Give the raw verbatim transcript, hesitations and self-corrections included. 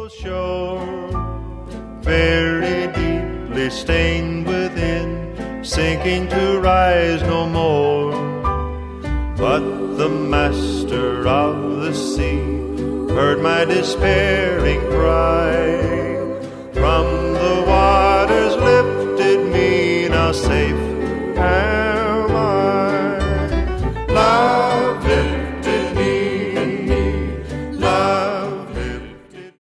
shore, very deeply stained within, sinking to rise no more. But the master of the sea heard my despairing cry. From the waters lifted me, now safe and